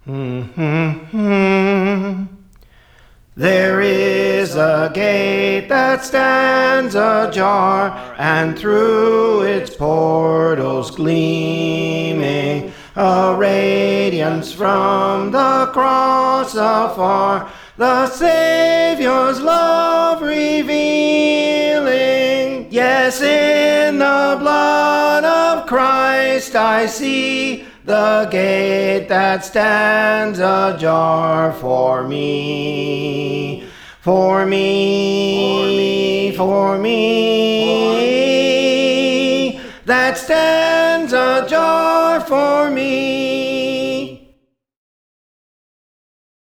There is a gate that stands ajar, and through its portals gleaming, a radiance from the cross afar, the Savior's love revealing. Yes, in the blood of Christ I see the gate that stands ajar for me, for me, for me, that stands ajar for me.